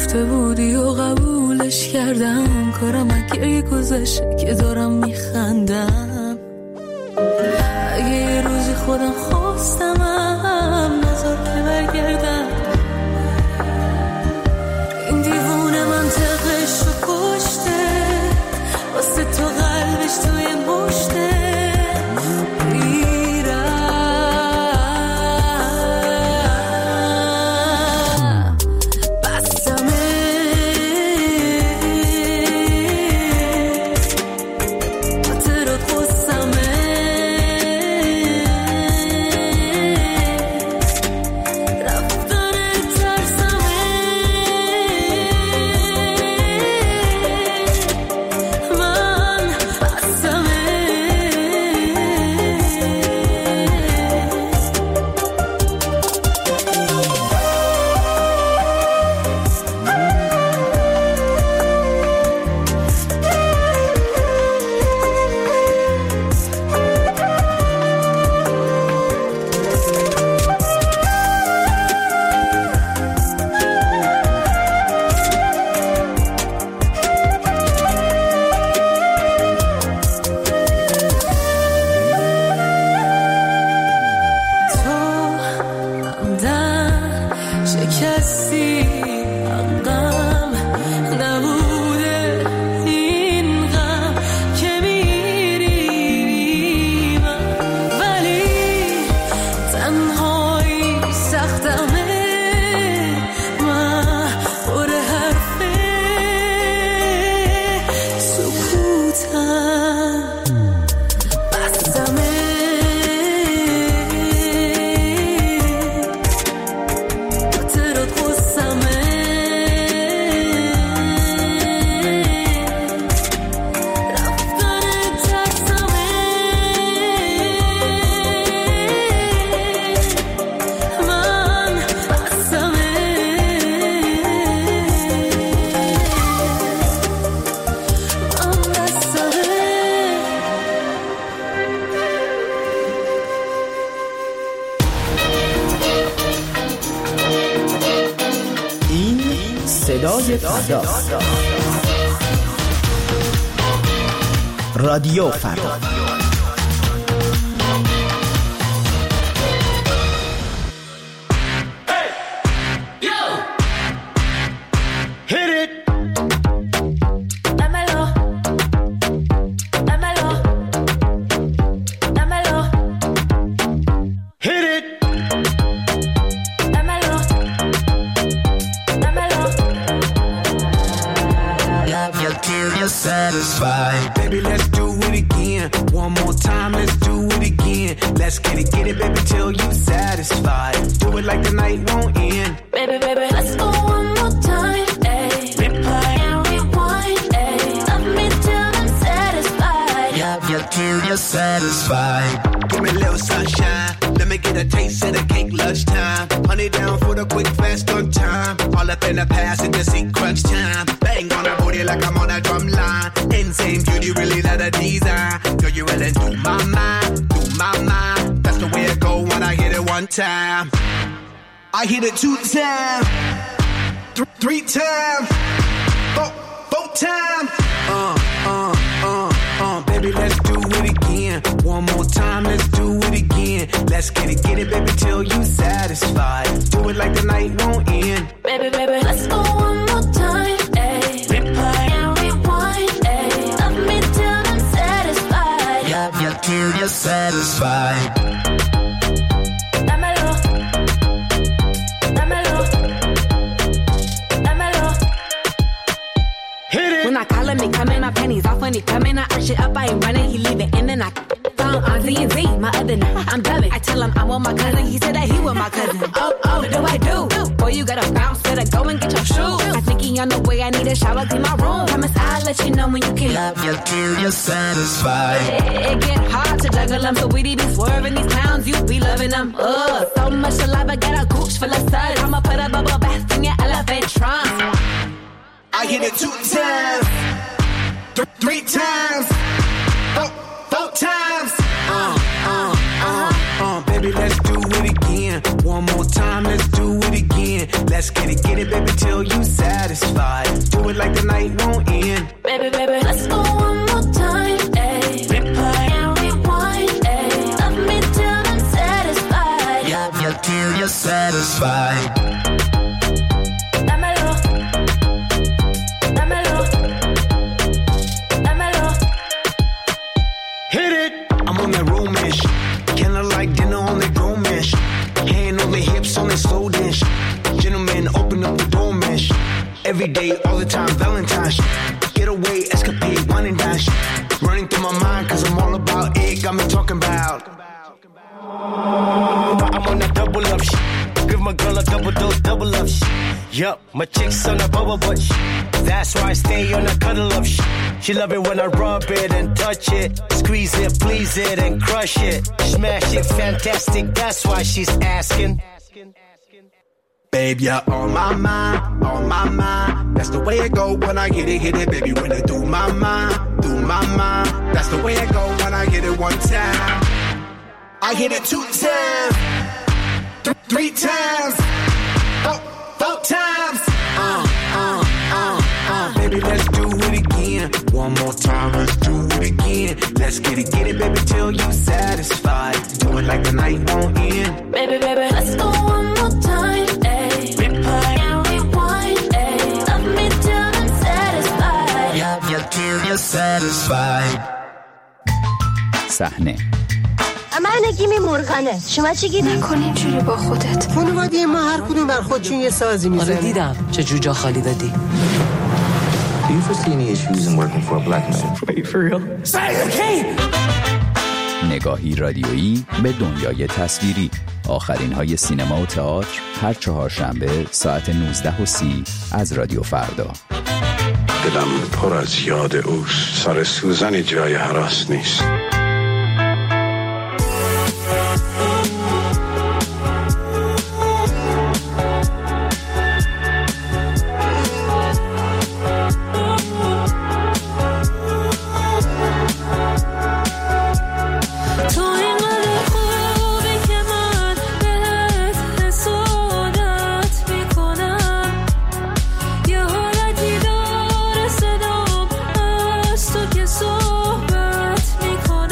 گفته بودی و قبولش کردم، کارم اگه گذشته که دارم میخندم. اگه یه روزی خودم خواستمم نذار که برگردم. این دیوونه منطقش رو کشته، واسه تو قلبش توی مشته. رادیو فردا. Baby, let's do it again. One more time, let's do it again. Let's get it, baby, till you satisfied. Do it like the night won't end. Baby, let's go one more time. Ay. Replay and rewind. Ay. Love me till I'm satisfied. Yeah, till you're satisfied. Give me a little sunshine. Let me get a taste of the cake lunchtime. Honey down for the quick, fast on time. All up in the past, it just ain't crunch time. Bang on the booty like I'm on a drum line. Insane beauty, really let a design. Girl, you really do my mind, do my mind. That's the way it go when I hit it one time. I hit it 2 times, 3 times, 4 times. Baby, let's do it again. One more time, let's do it again. Let's get it, baby, till you satisfied. Do it like the night won't end. Baby, let's go one more time. Ay. Replay and rewind. Ay. Love me till I'm satisfied. Yeah, till you're satisfied. Dámelo. Hit it. When I call him, he coming, my panties off when he coming. I arch it up, I ain't running, he leave it, and then I found on Z&Z, my other name. I'm dubbing. I tell him I want my cousin, he said that he want my cousin. Oh, what do I do? Boy, you gotta bounce, better go and get your shoes. I think he on the way, I need a shower, clean my room. Promise I'll let you know when you can love you till you're satisfied. It get hard to juggle them, so we be swerving these clowns, you be loving them. So much saliva, got a gooch full of suds. I'ma put a bubble bath in your elephant trunk. I hit it 2 times, 3 times, 4 times. Baby, let's do it again. One more time, let's do it again. Let's get it, baby, till you satisfied. Do it like the night won't end. Baby, let's go one more time, ayy. Replay and rewind, ayy. Love me till I'm satisfied. Yeah, till you're satisfied. Every day, all the time, Valentine's. Get away, escapade, wine and dash. Running through my mind, cause I'm all about it. Got me talking about. I'm on that double up shit. Give my girl a double dose, double up shit. Yup, my chick's on a bubble butt shit. That's why I stay on a cuddle up shit. She love it when I rub it and touch it. Squeeze it, please it, and crush it. Smash it, fantastic, that's why she's asking. Babe, you're on my mind, on my mind. That's the way it go when I hit it, baby. When I do my mind, that's the way it go when I hit it one time. I hit it 2 times, 3 times, 4 times. Baby, let's do it again. One more time, let's do it again. Let's get it, baby, till you satisfied. Do it like the night won't end. Baby, let's go one more time, ayy. Replay and rewind, ayy. Love me till I'm satisfied. Yeah, till you're satisfied. صحنه من نگیمی مرغانه. شما چی گیری؟ نکن اینجوری با خودت. خانواده ما هر کدوم بر خودشون یه سازی میزنن. آره دیدم چه جوجا خالی دادی. Do you foresee any issues in working for a black man? Wait, for real? نگاهی رادیویی به دنیای تصویری. آخرین های سینما و تئاتر هر چهارشنبه ساعت 19:30 از رادیو فردا. دلم پر از یاد اوست. سر سوزن جای هراس نیست. صحبت میکنم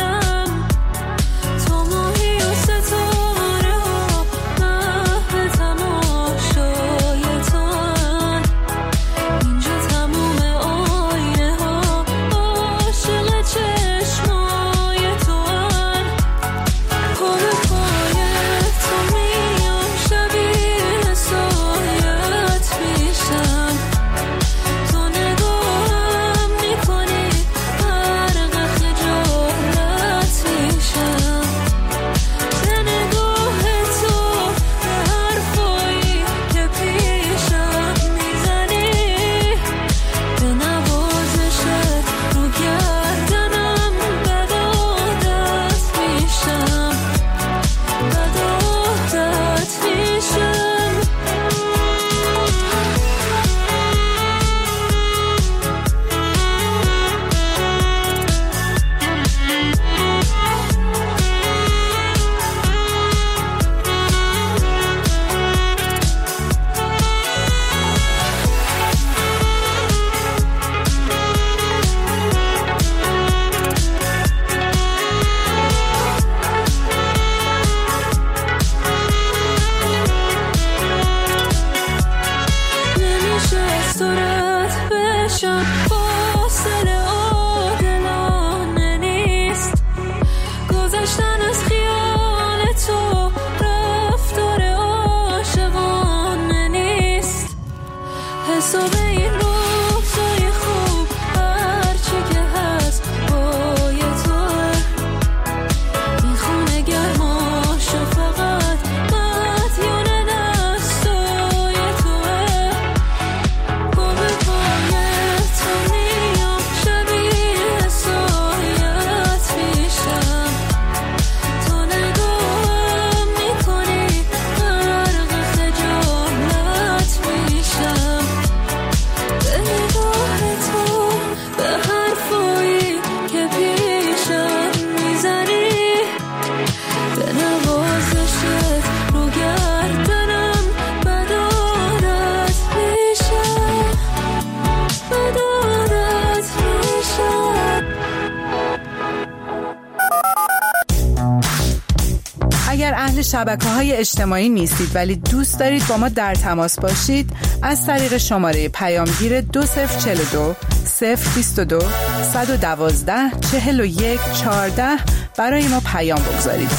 وارد شبکه‌های اجتماعی نیستید ولی دوست دارید با ما در تماس باشید، از طریق شماره پیامگیر 2042 022 112 41 14 برای ما پیام بگذارید.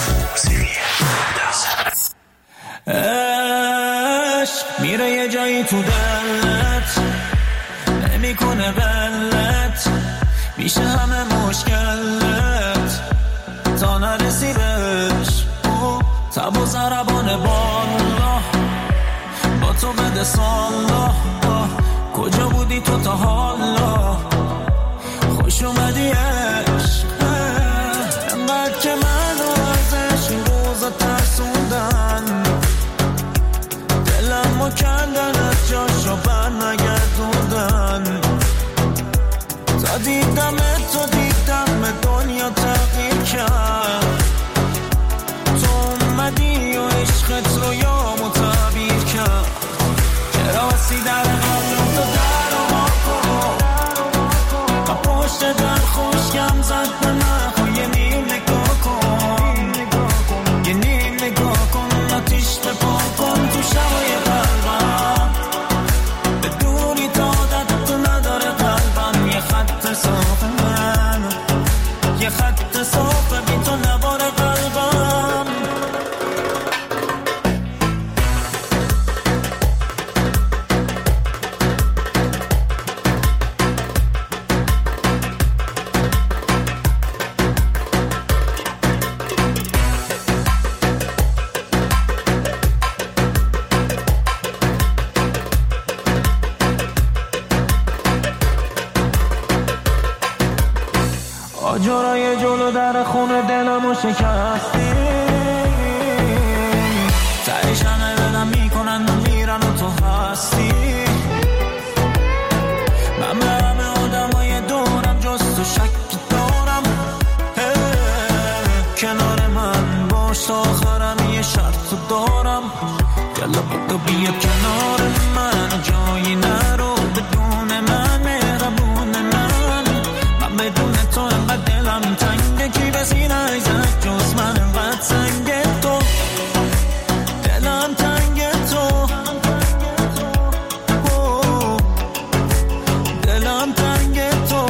عشق میره یه جایی تو دلت، نمیکنه غلط، میشه همه مشکلت تا نرسی بهش. تب و ضربان بالا با تو بده سالا، کجا بودی تو تا حالا؟ خوش اومدی عشق، انقدر که منو ازش این روزا ترسوندن، دلمو کندن از جاشو بر نگردوندن. تا دیدم تو دیدم دنیا تغییر کرد، تو اومدی و عشقت رو یامو تعبیر کرد. چرا بسی در قلب تو در و ما کن، با پشت در خوشگم زد به من، یه نیم نگاه کن، یه نیم نگاه کن، آتیش به پا کن تو شبای قلبم، به دوری تا عادت تو نداره قلبم. یه خط صاف من، یه خط صاف بی تو نباره قلبم. آجرای جلو در خونه دلمو شکستی، تهش همه دلم میکنن و میرن و تو هستی. من به همه آدمای دورم جز تو شکی دارم، کنار من باش تا آخرم یه شرط تو دارم. یلا بودو بیا کنار من، جایی نرو بدون من، مهربون من. من بدون تو انقدر دلم تنگه، کی به سینه زد جز من انقدر سنگه تو، دلم تنگه تو، دلم تنگه تو.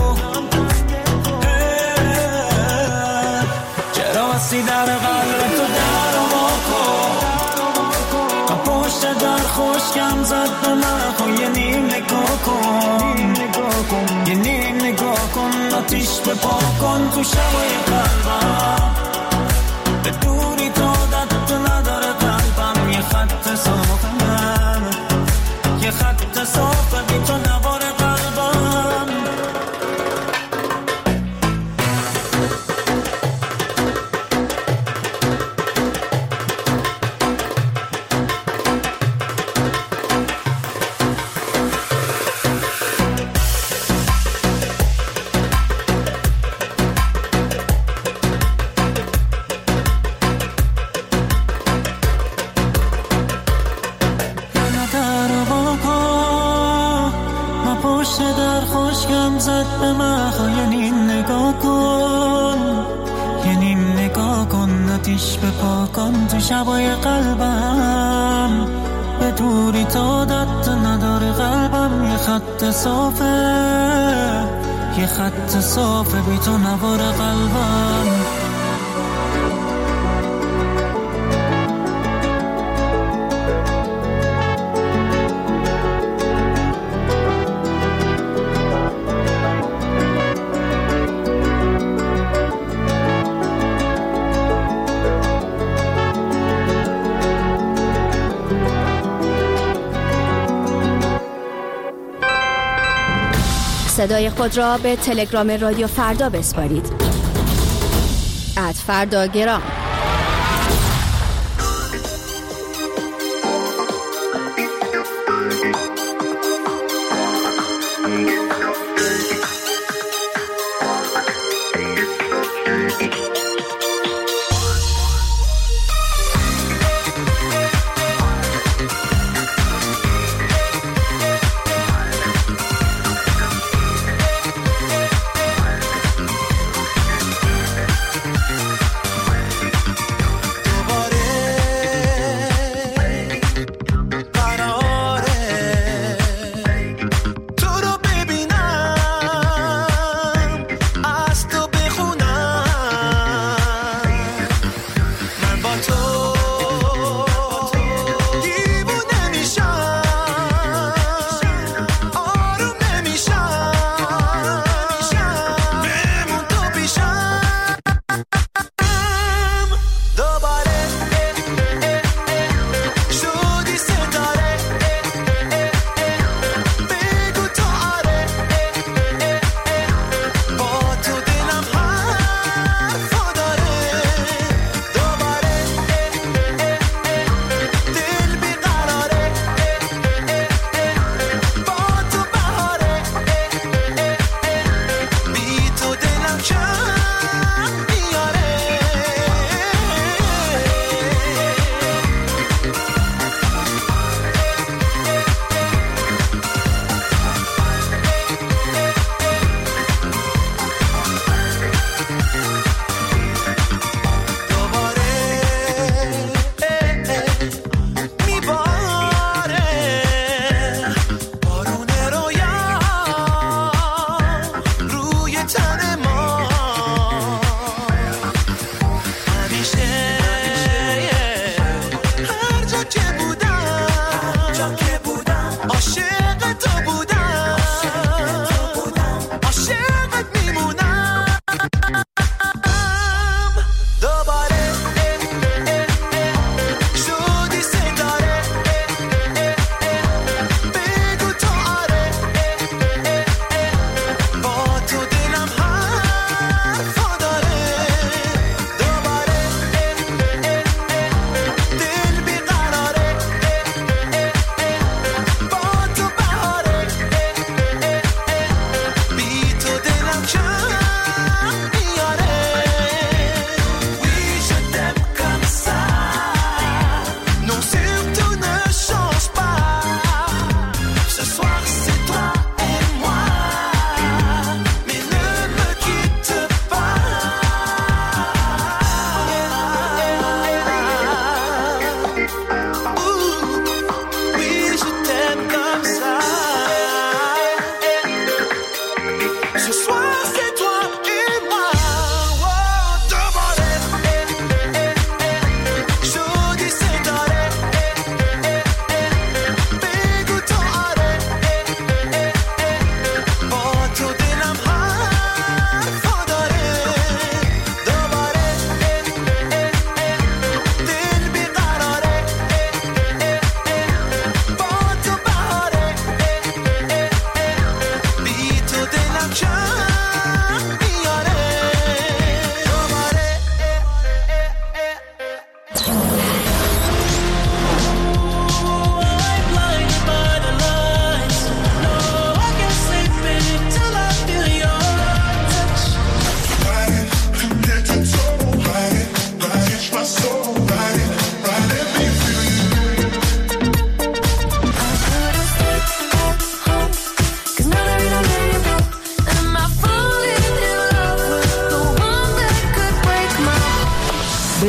چرا بسی در قلب تو در و با کن، پشت در خوشگم زد به من، یه نیم نگاه کن، یه نیم نگاه کن، آتیش به پا کن تو شبای قلبم، به دوری تا عادت تو نداره قلبم. یه خط صاف من، یه خط صاف بی تو نباره قلبم. شبای قلبم، به دوری تا عادت نداره قلبم. یه خط صافه، یه خط صافه بی تو نواره قلبم. صدای خود را به تلگرام رادیو فردا بسپارید. @فرداگرام.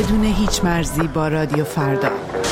بدون هیچ مرزی با رادیو فردا.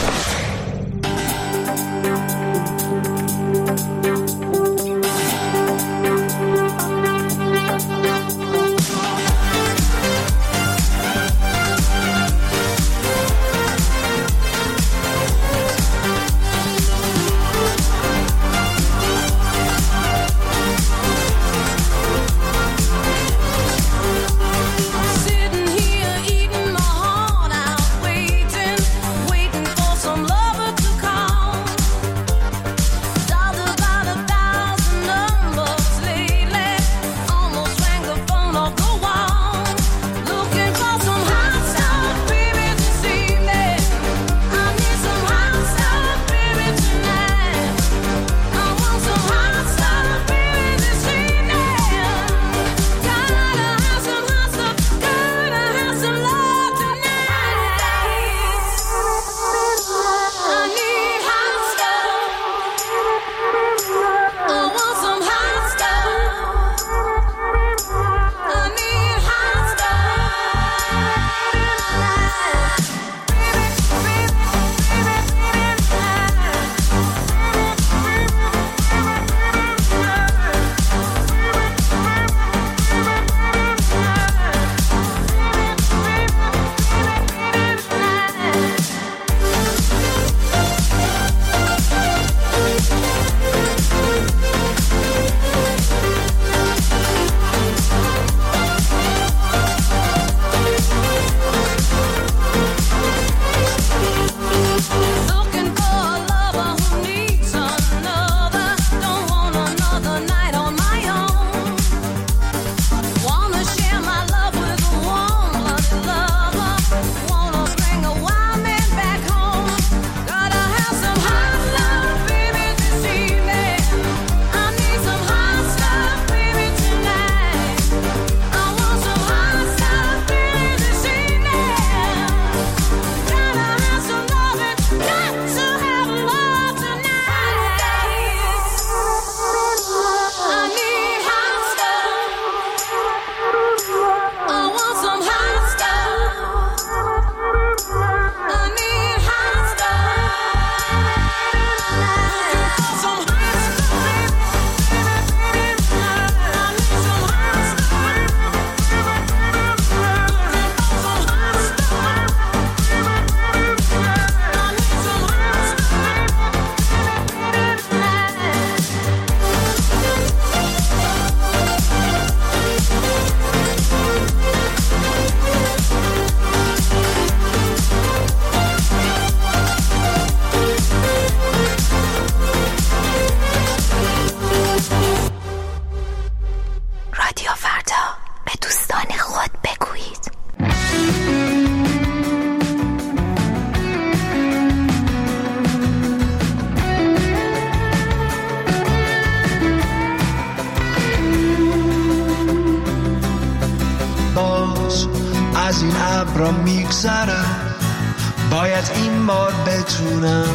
از این ابرا میگذرم، باید این بار بتونم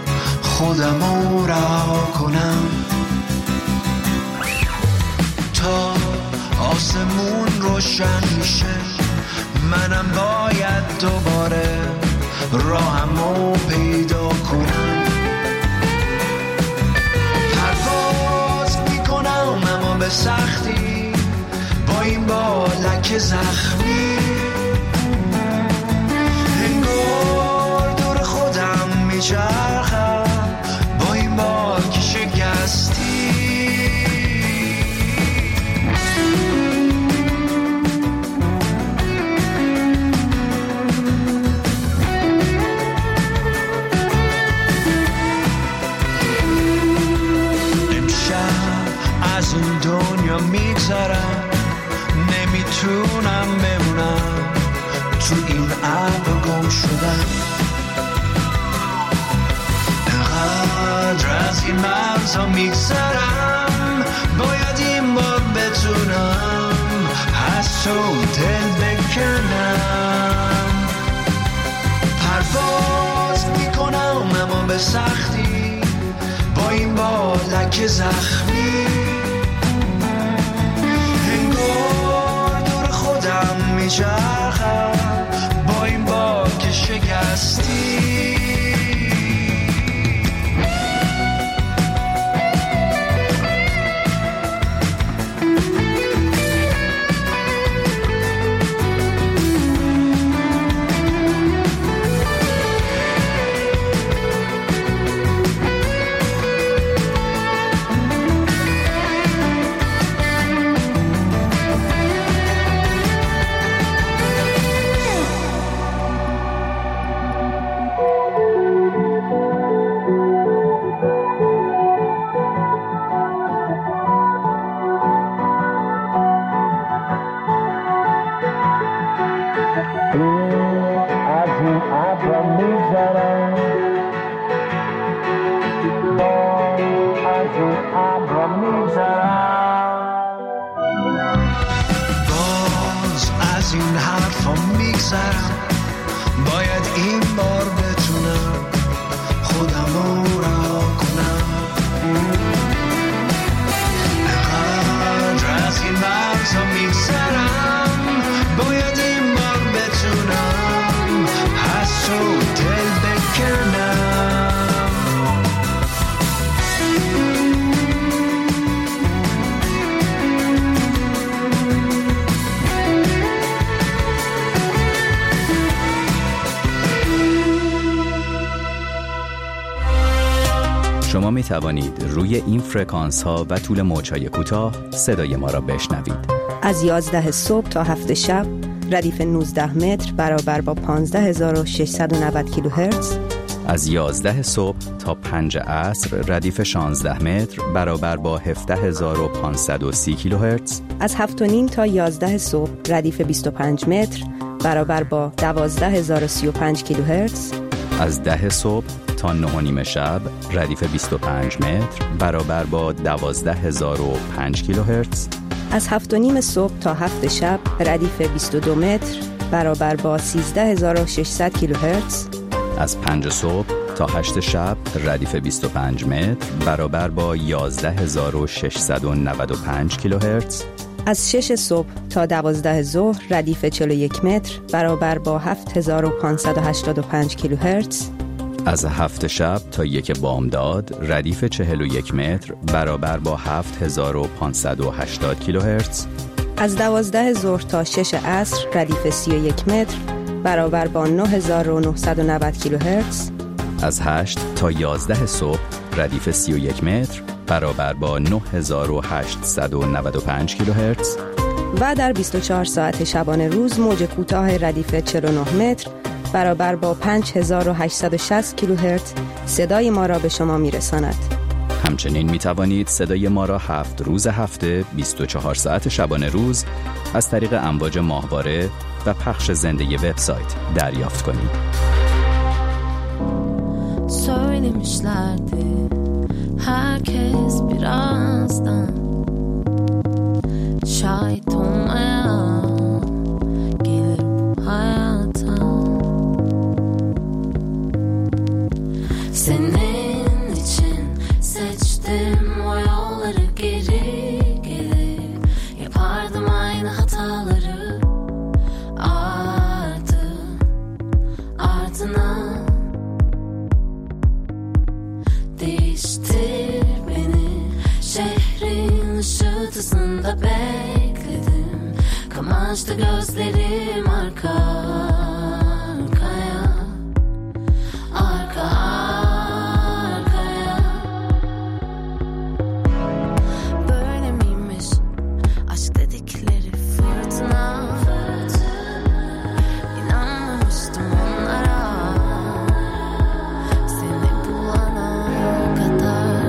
خودمو رها کنم تا آسمون روشن میشه. منم باید دوباره راهمو پیدا کنم. پرواز میکنم اما به سختی، با این بالک زخمی انگار دور خودم میچرخم، با این باک شکستی. از این دنیا میگذرم، نمیتونم بمونم تو این ابر گم شدم. انقدر از این مرزها میگذرم، باید این بار بتونم از تو دل بکنم. پرواز میکنم اما به سختی، با این بالک زخمی انگار دور خودم میچرخم، با این باک از این ابرا میگذرم از این ابرا میگذرم باز از این حرفا میگذرم باید این بار بتونم خودمو رها کنم اقدر از این مرزا میگذرم باید این بار بتونم حس و دل بکنم شما می توانید روی این فرکانس ها و طول موج‌های کوتاه صدای ما را بشنوید. از 11 صبح تا 7 شب ردیف 19 متر برابر با 15690 کیلوهرتز. از 11 صبح تا 5 عصر ردیف 16 متر برابر با 17530 کیلوهرتز. از 7:30 تا 11 صبح ردیف 25 متر برابر با 12035 کیلوهرتز. از 10 صبح تا 9:30 شب ردیف 25 متر برابر با 12005 کیلوهرتز. از 7:30 صبح تا 7 شب ردیف 22 متر برابر با 13600 کیلوهرتز. از 5 صبح تا 8 شب ردیف 25 متر برابر با 11695 کیلوهرتز. از 6 صبح تا 12 ظهر ردیف 41 متر برابر با 7585 کیلوهرتز. از 7 شب تا 1 بامداد ردیف 41 متر برابر با 7580 کیلوهرتز. از 12 ظهر تا 6 عصر ردیف 31 متر برابر با 9990 کیلوهرتز. از 8 تا 11 صبح ردیف 31 متر برابر با 9895 کیلوهرتز. و در 24 ساعت شبانه روز موج کوتاه ردیف 49 متر برابر با 5860 کیلوهرتز صدای ما را به شما میرساند. همچنین می توانید صدای ما را 7 روز هفته 24 ساعت شبانه روز از طریق امواج ماهواره و پخش زنده وبسایت دریافت کنید. Söylemişlerdi herkes birazdan şahit olmaya gelir bu hayata. Senin için seçtim o yolları, geri gelip yapardım aynı hataları. Ardına değiştir beni, şehrin ışıltısında bekledim. Kamaştı gözlerim arka arkaya, arka arkaya. Böyle miymiş aşk dedikleri fırtına? İnanmamıştım onlara, seni bulana kadar.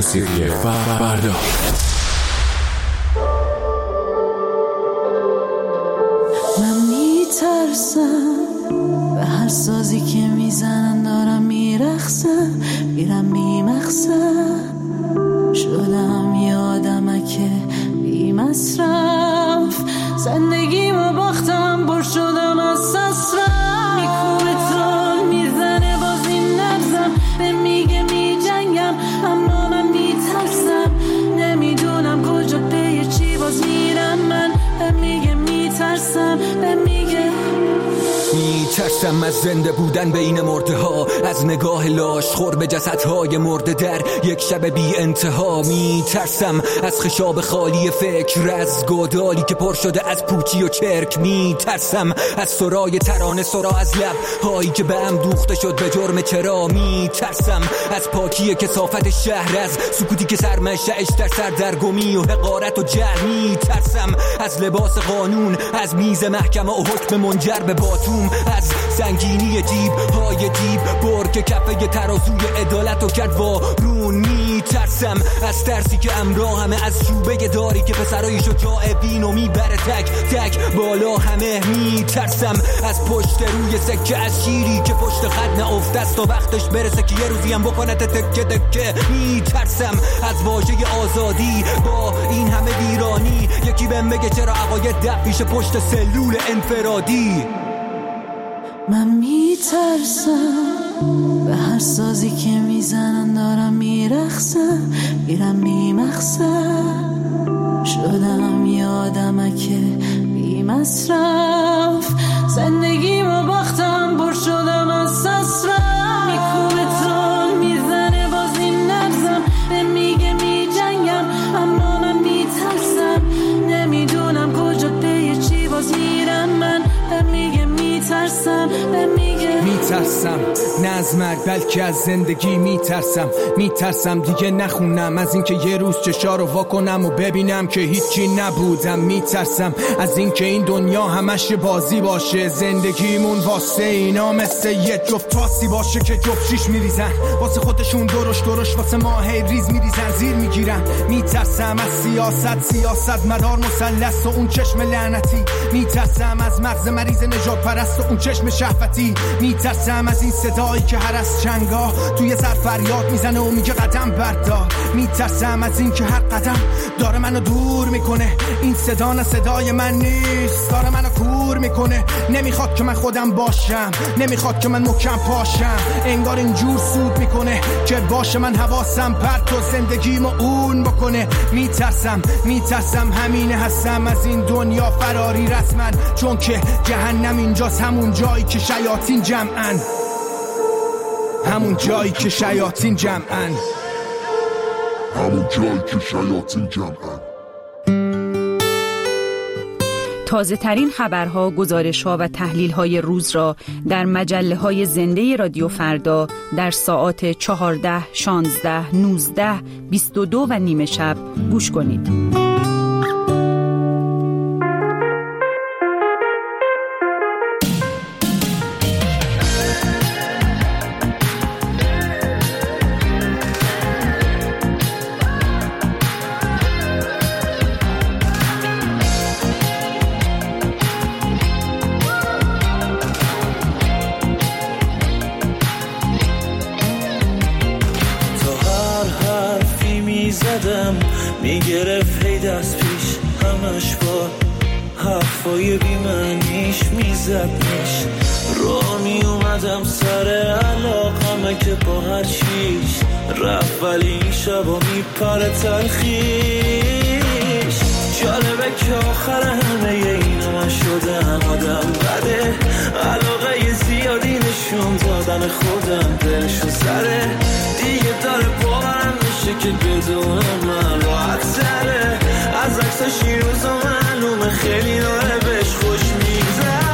موسیقی فردا. من میترسم به هر سازی که میزنن دارم میرخصم، میرم بیمقصد شدم یه آدمک بی مصرف، زندگیمو باختم بر شدم از سسرم، میکوبه تال میزنه باز این نبزم، به میگه میجنگم اما من میترسم، نمیدونم کجا پی چی باز میرم، من به میگه میترسم، به میگه میترسم از زنده بودن بین مرده ها، از نگاه لاش خور به جسدهای مرده در یک شب بی انتها، میترسم از خشاب خالی فکر، از گودالی که پر شده از پوچی و چرک، میترسم از سرای ترانه، سرا از لب هایی که به هم دوخته شد به جرم چرا، میترسم از پاکی کثافت شهر، از سکوتی که سرمنشأش در سردرگمی و حقارت و جهل، میترسم از لباس قانون، از میز محکمه و حکم منجر به باتوم، از سنگینی جیب های جیب برگ کفه ترازوی عدالت و کرد وارون، میترسم از ترسی که همراه از چوبه داری که پسرای شجاع بینو میبره تک تک بالا همه، میترسم از پشت روی سکه، از شیری که پشت خط نافته است و وقتش برسه که یه روزی هم بکنه تکه تکه، میترسم از واژه آزادی با این همه ویرانی، یکی بهم بگه چرا عقاید دب پیش پشت سلول انفرادی. من میترسم به هر سازی که میزنن دارم میرخصم، میرم بیمقصد شدم یه آدمک بی مصرف، زندگیمو باختم بر شدم از سسرم، میکوبه تال میزنه باز این نبزم، به میگه میجنگم اما من میترسم، نمیدونم کجا پی چی باز میرم، من به میگه میترسم، به میگه میترسم نه از مرگ بلکه از زندگی، میترسم دیگه نخونم از اینکه یه روز چشا رو واکنم و ببینم که هیچی نبودم، میترسم از اینکه این دنیا همش بازی باشه، زندگیمون واسه اینا مثل یه جفت تاسی باشه که جفت شیش میریزن واسه خودشون، درش واسه ما هی ریز میریزن زیر میگیرن، میترسم از سیاست مدار مثلث و اون چشم لعنتی، میترسم از مغز مریض نژاد پرست و اون چشم شهوتی، میترسم از این صدایی که هر از چنگا توی سر فریاد میزنه و میگه قدم بردار، میترسم از این که هر قدم داره منو دور میکنه، این صدا نه صدای من نیست، داره منو کور میکنه، نمیخواد که من خودم باشم، نمیخواد که من محکم پاشم، انگار اینجور سود میکنه که باشه من حواسم پرت و زندگیمو اون بکنه، میترسم همینه هستم از این دنیا فراری رسما، چون که جهنم اینجاست، همون جایی که شیاطین جمعن، همون جایی که شیاطین جمعن. تازه ترین خبرها، گزارش‌ها و تحلیل‌های روز را در مجله‌های زنده رادیو فردا در ساعات 14، 16، 19، 22 و نیم شب گوش کنید. میگرفت هی دست پیش همش با حرفای بیمعنیش میزدنش، را میومدم سر علاقمه که با هر چیش رفت، ولی این شبا میپره تلخیش، جالبه که آخر همه اینا من شدم آدم بده، علاقه زیادی نشون دادن خودم دلشو سره، دیگه داره باورم میشه که بدون من راحت سره، از عکسش این روزا معلومه خیلی داره بهش خوش میگذره.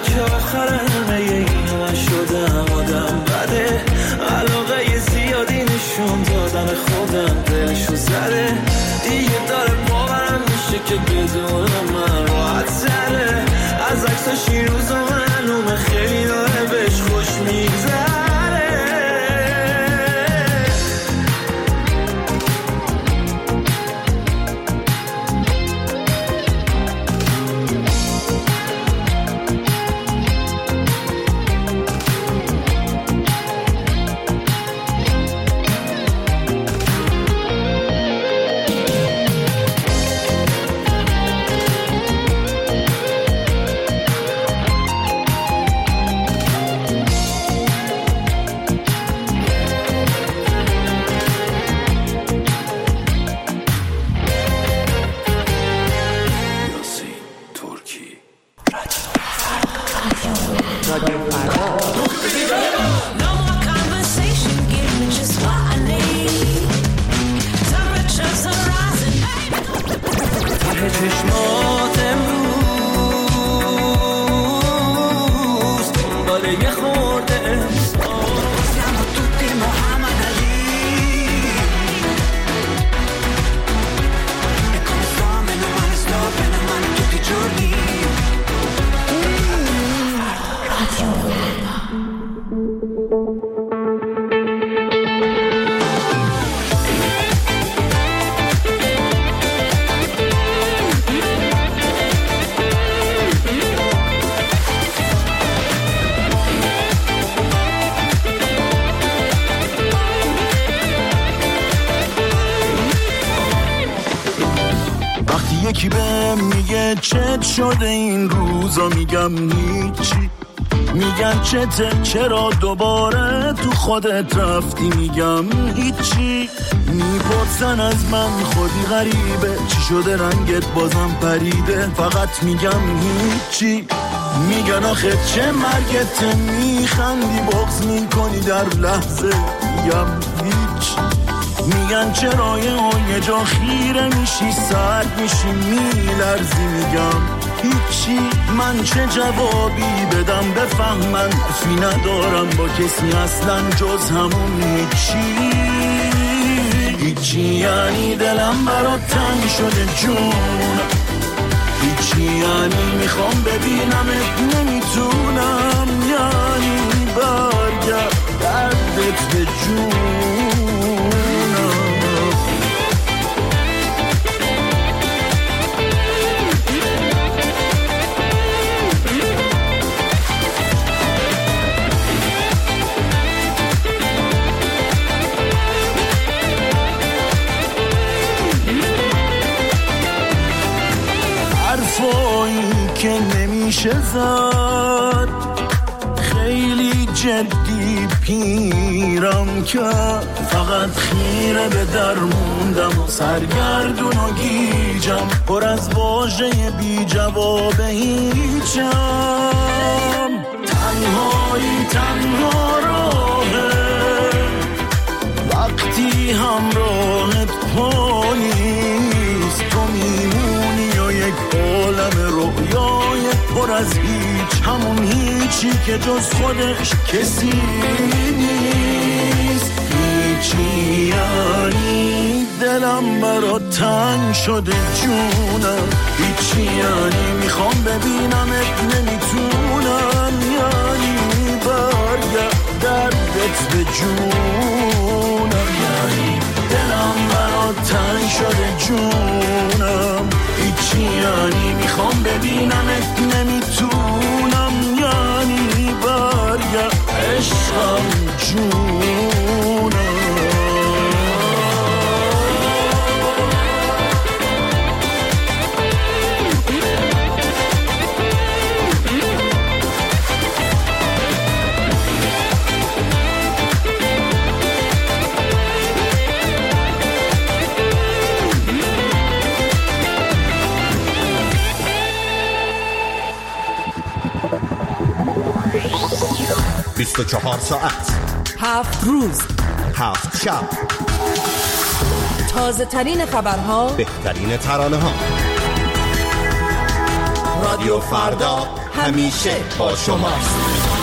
که آخرمه اینو من شدم آدم بده، علاقه زیادی نشون دادم خودم دلشو زده، دیگه داره باورم میشه که بدون من راحت زده، از عکساش این روزا معلومه خیلی داره بهش خوش میگذره. چشمات امروز دنباله یه خورده siamo tutti Muhammad Ali e come fenomeno male sto bene male tutti i giorni یکی بهم میگه چت شده این روزا، میگم هیچی، میگن چته چرا دوباره تو خودت رفتی، میگم هیچی، میپرسن از من خودی غریبه چی شده رنگت بازم پریده، فقط میگم هیچی، میگن آخه چه مرگته، میخندی بغض میکنی در لحظه، میگم هیچ، میگن چرا یه جا خیره میشی سرد میشی میلرزی، میگم هیچی، من چه جوابی بدم بفهمن، حرفی ندارم با کسی اصلا جز همون هیچی، هیچی یعنی دلم برات تنگ شده جون، هیچی یعنی میخوام ببینمت نمیتونم، یعنی برگرد دردت به جون. حرفایی که نمیشه زد، خیلی جدی پیرم که فقط خیره به در موندم و سرگردون و گیجم، پر از واژه بی جواب هیچم، تنهایی تنها راهه وقتی همراهت پا نیست، تو میمونی و یک عالم رویای پر از هیچ، همون هیچی که جز خودش کسی نیست، هیچی یعنی دلم برات تنگ شده جونم، هیچی یعنی میخوام ببینمت نمیتونم، یعنی برگرد دردت به جونم، یعنی دلم برات تنگ شده جونم، هیچی یعنی میخوام ببینمت نمیتونم، یعنی برگرد عشقم جونم. چهار ساعت 7 روز 7 شب، تازه ترین خبرها، بهترین ترانه ها، رادیو فردا همیشه با شماست.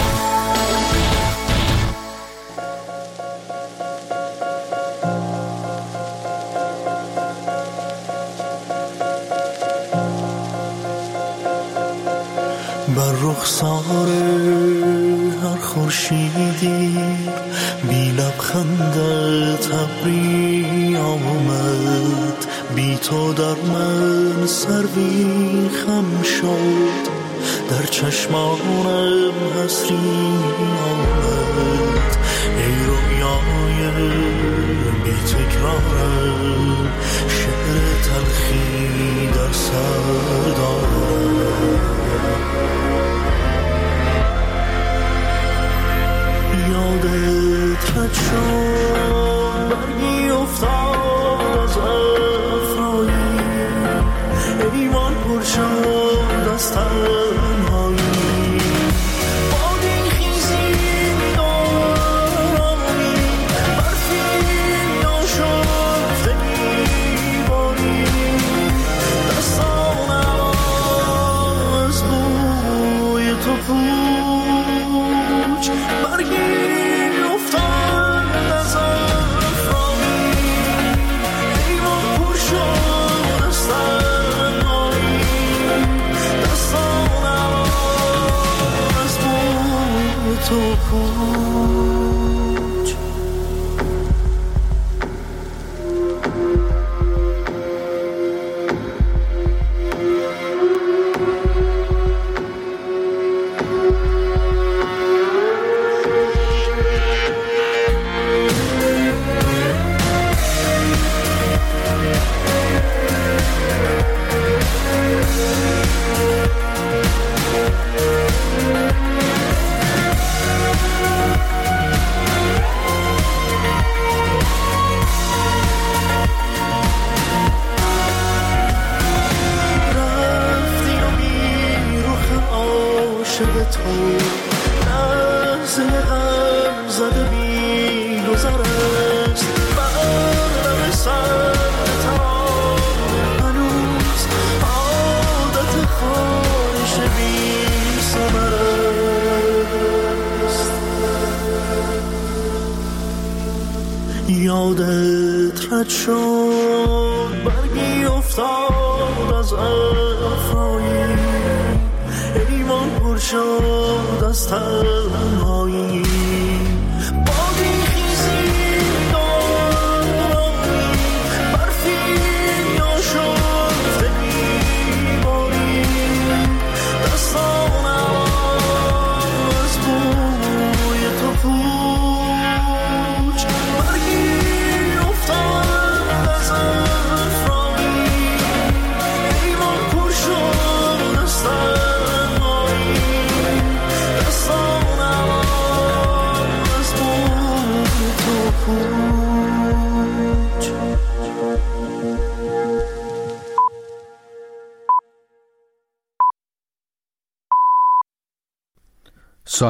بر رخسار هر خورشیدی بی لبخندت ابری آمد، بی تو در من سروی خم شد، در چشمانم حسری آمد. ای رویای بی تکرارم، شعر تلخی در سر دارم. یادت رد شد برگی افتاد از افرایی، ایوان پر شد از تنهایی. بادی خیزی می‌دارمی، برفی ناشفته می‌باری، دستانم از بوی تو پوچ. برگی تو پوچ. یادت رد شد برگی افتاد از افرایی، ایوان پر شد از تنهایی.